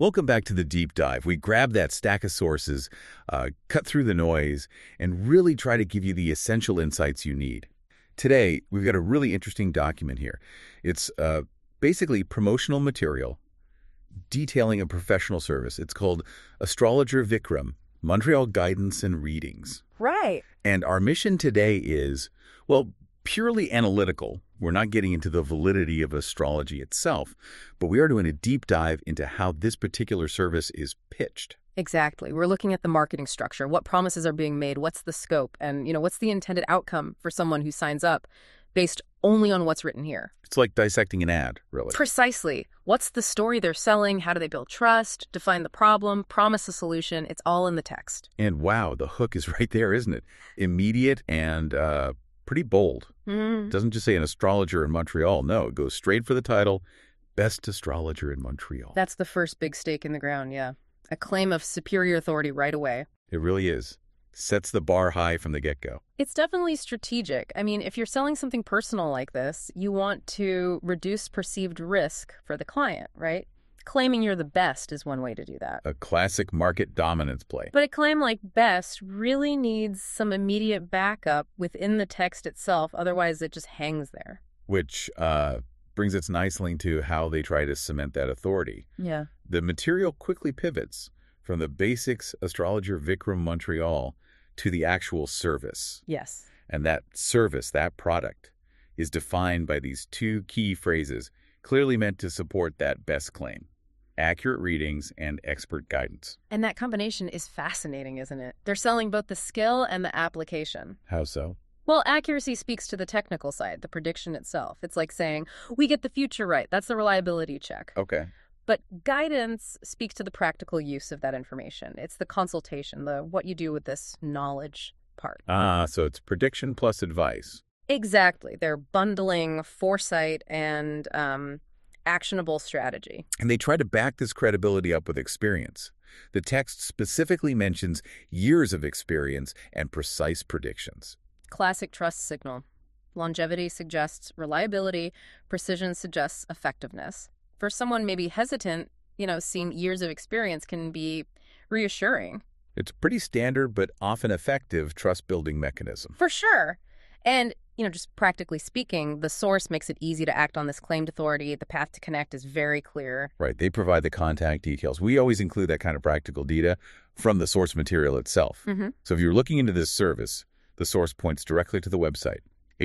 Welcome back to the deep dive. We grab that stack of sources, cut through the noise, and really try to give you the essential insights you need. Today, we've got a really interesting document here. It's basically promotional material detailing a professional service. It's called Astrologer Vikram, Montreal Guidance and Readings. Right. And our mission today is, well, purely analytical. We're not getting into the validity of astrology itself, but we are doing a deep dive into how this particular service is pitched. Exactly. We're looking at the marketing structure, what promises are being made, what's the scope, and, what's the intended outcome for someone who signs up based only on what's written here. It's like dissecting an ad, really. Precisely. What's the story they're selling? How do they build trust? Define the problem? Promise a solution? It's all in the text. And wow, the hook is right there, isn't it? Immediate and pretty bold. It doesn't just say an astrologer in Montreal. No, it goes straight for the title, Best Astrologer in Montreal. That's the first big stake in the ground, yeah. A claim of superior authority right away. It really is. Sets the bar high from the get-go. It's definitely strategic. I mean, if you're selling something personal like this, you want to reduce perceived risk for the client, right? Claiming you're the best is one way to do that. A classic market dominance play. But a claim like best really needs some immediate backup within the text itself. Otherwise, it just hangs there. Which brings us nicely to how they try to cement that authority. Yeah. The material quickly pivots from the basics Astrologer Vikram Montreal to the actual service. Yes. And that service, that product, is defined by these two key phrases clearly meant to support that best claim: accurate readings and expert guidance. And that combination is fascinating, isn't it? They're selling both the skill and the application. How so? Well, accuracy speaks to the technical side, the prediction itself. It's like saying, we get the future right. That's the reliability check. Okay. But guidance speaks to the practical use of that information. It's the consultation, the what you do with this knowledge part. So it's prediction plus advice. Exactly. They're bundling foresight and actionable strategy. And they try to back this credibility up with experience. The text specifically mentions years of experience and precise predictions. Classic trust signal. Longevity suggests reliability. Precision suggests effectiveness. For someone maybe hesitant, seeing years of experience can be reassuring. It's a pretty standard but often effective trust-building mechanism. For sure. And, just practically speaking, the source makes it easy to act on this claimed authority. The path to connect is very clear. Right. They provide the contact details. We always include that kind of practical data from the source material itself. So if you're looking into this service, the source points directly to the website,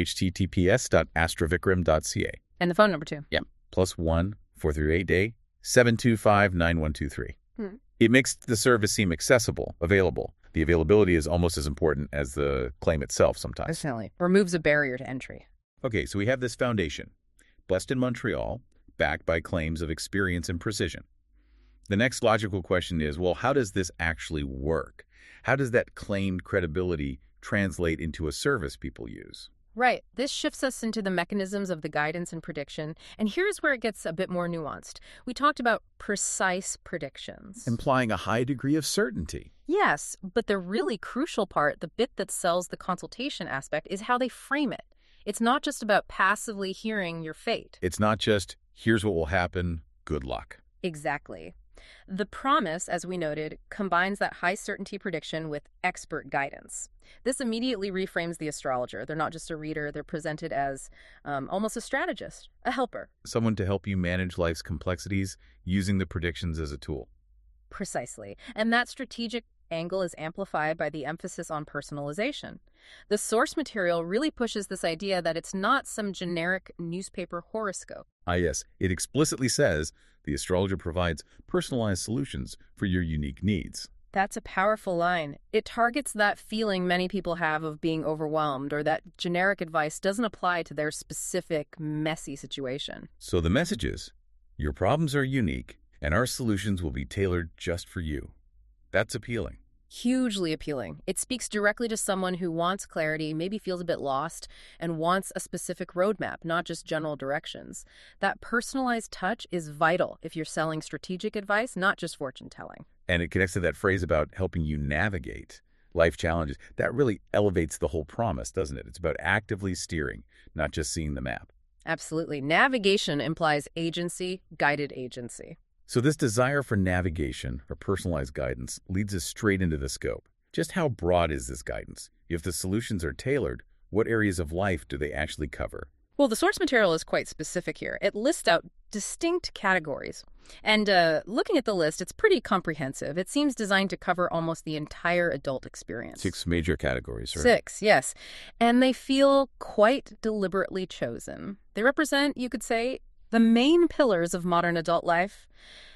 https://astrovikram.ca. And the phone number, too. Yeah. +1 438-day 725-9123. It makes the service seem accessible, available. The availability is almost as important as the claim itself sometimes. Definitely. Removes a barrier to entry. Okay, so we have this foundation, blessed in Montreal, backed by claims of experience and precision. The next logical question is, well, how does this actually work? How does that claimed credibility translate into a service people use? Right. This shifts us into the mechanisms of the guidance and prediction. And here's where it gets a bit more nuanced. We talked about precise predictions. Implying a high degree of certainty. Yes, but the really crucial part, the bit that sells the consultation aspect, is how they frame it. It's not just about passively hearing your fate. It's not just, here's what will happen, good luck. Exactly. The promise, as we noted, combines that high certainty prediction with expert guidance. This immediately reframes the astrologer. They're not just a reader. They're presented as almost a strategist, a helper. Someone to help you manage life's complexities using the predictions as a tool. Precisely. And that strategic angle is amplified by the emphasis on personalization. The source material really pushes this idea that it's not some generic newspaper horoscope. Yes, it explicitly says the astrologer provides personalized solutions for your unique needs. That's a powerful line. It targets that feeling many people have of being overwhelmed, or that generic advice doesn't apply to their specific, messy situation. So the message is, your problems are unique, and our solutions will be tailored just for you. That's appealing. Hugely appealing. It speaks directly to someone who wants clarity, maybe feels a bit lost, and wants a specific roadmap, not just general directions. That personalized touch is vital if you're selling strategic advice, not just fortune telling. And it connects to that phrase about helping you navigate life challenges. That really elevates the whole promise, doesn't it? It's about actively steering, not just seeing the map. Absolutely. Navigation implies agency, guided agency. So this desire for navigation or personalized guidance leads us straight into the scope. Just how broad is this guidance? If the solutions are tailored, what areas of life do they actually cover? Well, the source material is quite specific here. It lists out distinct categories. And looking at the list, it's pretty comprehensive. It seems designed to cover almost the entire adult experience. 6 major categories, right? 6, yes. And they feel quite deliberately chosen. They represent, you could say, the main pillars of modern adult life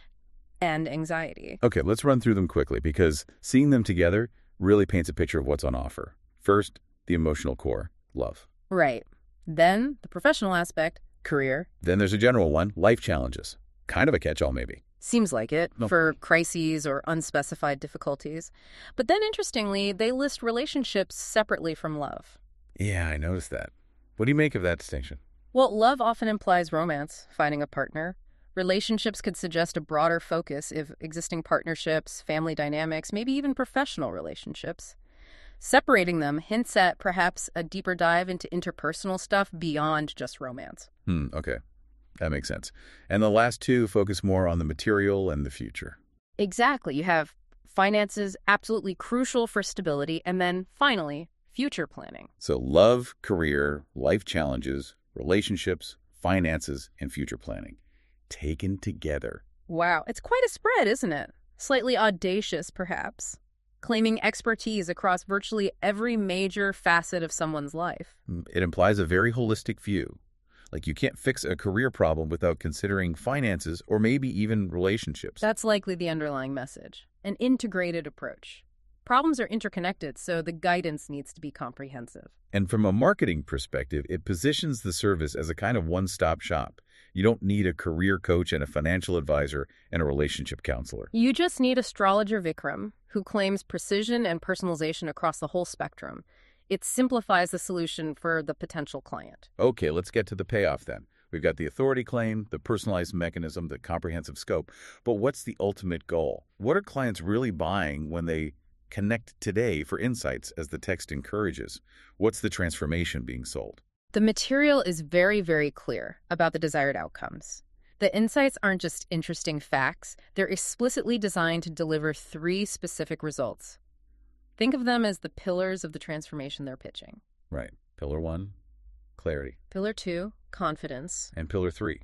and anxiety. Okay, let's run through them quickly because seeing them together really paints a picture of what's on offer. First, the emotional core, love. Right. Then the professional aspect, career. Then there's a general one, life challenges. Kind of a catch-all, maybe. Seems like it, No. for crises or unspecified difficulties. But then, interestingly, they list relationships separately from love. Yeah, I noticed that. What do you make of that distinction? Well, love often implies romance, finding a partner. Relationships could suggest a broader focus if existing partnerships, family dynamics, maybe even professional relationships. Separating them hints at perhaps a deeper dive into interpersonal stuff beyond just romance. Okay. That makes sense. And the last two focus more on the material and the future. Exactly. You have finances, absolutely crucial for stability, and then finally, future planning. So love, career, life challenges, relationships, finances, and future planning. Taken together. Wow, it's quite a spread, isn't it? Slightly audacious, perhaps. Claiming expertise across virtually every major facet of someone's life. It implies a very holistic view. Like you can't fix a career problem without considering finances or maybe even relationships. That's likely the underlying message. An integrated approach. Problems are interconnected, so the guidance needs to be comprehensive. And from a marketing perspective, it positions the service as a kind of one-stop shop. You don't need a career coach and a financial advisor and a relationship counselor. You just need astrologer Vikram, who claims precision and personalization across the whole spectrum. It simplifies the solution for the potential client. Okay, let's get to the payoff then. We've got the authority claim, the personalized mechanism, the comprehensive scope. But what's the ultimate goal? What are clients really buying when they connect today for insights, as the text encourages? What's the transformation being sold? The material is very, very clear about the desired outcomes. The insights aren't just interesting facts. They're explicitly designed to deliver 3 specific results. Think of them as the pillars of the transformation they're pitching. Right. Pillar 1, clarity. Pillar 2, confidence. And pillar 3,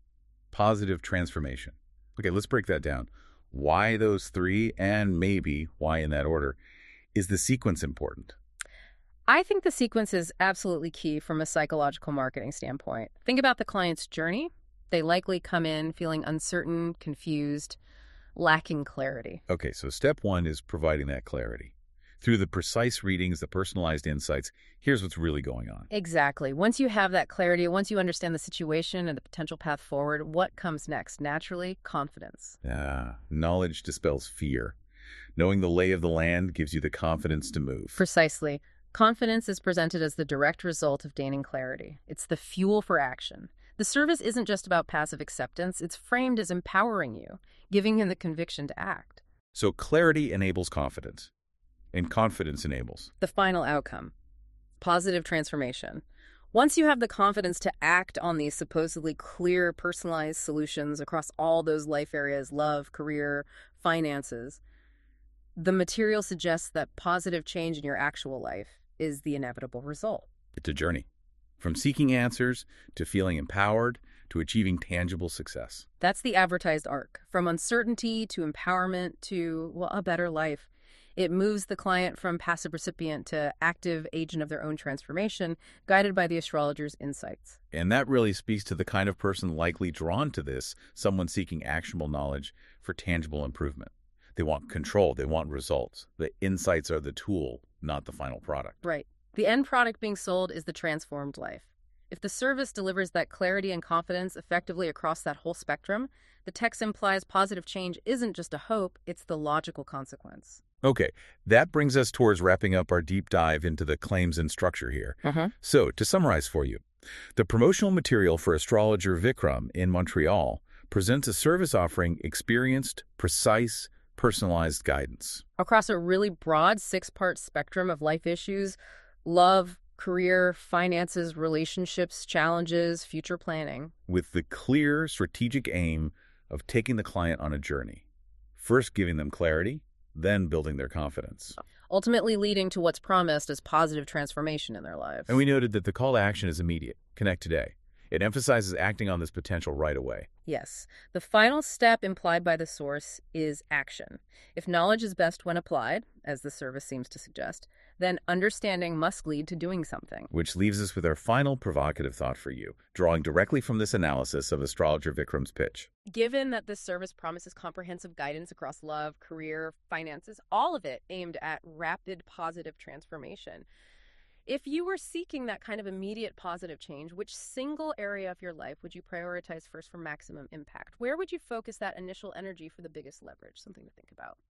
positive transformation. Okay, let's break that down. Why those 3, and maybe why in that order? Is the sequence important? I think the sequence is absolutely key from a psychological marketing standpoint. Think about the client's journey. They likely come in feeling uncertain, confused, lacking clarity. Okay, so step 1 is providing that clarity. Through the precise readings, the personalized insights, here's what's really going on. Exactly. Once you have that clarity, once you understand the situation and the potential path forward, what comes next? Naturally, confidence. Knowledge dispels fear. Knowing the lay of the land gives you the confidence to move. Precisely. Confidence is presented as the direct result of gaining clarity. It's the fuel for action. The service isn't just about passive acceptance. It's framed as empowering you, giving you the conviction to act. So clarity enables confidence, and confidence enables the final outcome, positive transformation. Once you have the confidence to act on these supposedly clear, personalized solutions across all those life areas, love, career, finances, the material suggests that positive change in your actual life is the inevitable result. It's a journey, from seeking answers to feeling empowered to achieving tangible success. That's the advertised arc, from uncertainty to empowerment to, well, a better life. It moves the client from passive recipient to active agent of their own transformation, guided by the astrologer's insights. And that really speaks to the kind of person likely drawn to this, someone seeking actionable knowledge for tangible improvement. They want control. They want results. The insights are the tool, not the final product. Right. The end product being sold is the transformed life. If the service delivers that clarity and confidence effectively across that whole spectrum, the text implies positive change isn't just a hope, it's the logical consequence. Okay, that brings us towards wrapping up our deep dive into the claims and structure here. So, to summarize for you, the promotional material for astrologer Vikram in Montreal presents a service offering experienced, precise, personalized guidance. Across a really broad 6-part spectrum of life issues, love, career, finances, relationships, challenges, future planning. With the clear strategic aim of taking the client on a journey, first giving them clarity, then building their confidence. Ultimately leading to what's promised as positive transformation in their lives. And we noted that the call to action is immediate. Connect today. It emphasizes acting on this potential right away. Yes. The final step implied by the source is action. If knowledge is best when applied, as the service seems to suggest, then understanding must lead to doing something. Which leaves us with our final provocative thought for you, drawing directly from this analysis of astrologer Vikram's pitch. Given that this service promises comprehensive guidance across love, career, finances, all of it aimed at rapid positive transformation, if you were seeking that kind of immediate positive change, which single area of your life would you prioritize first for maximum impact? Where would you focus that initial energy for the biggest leverage? Something to think about.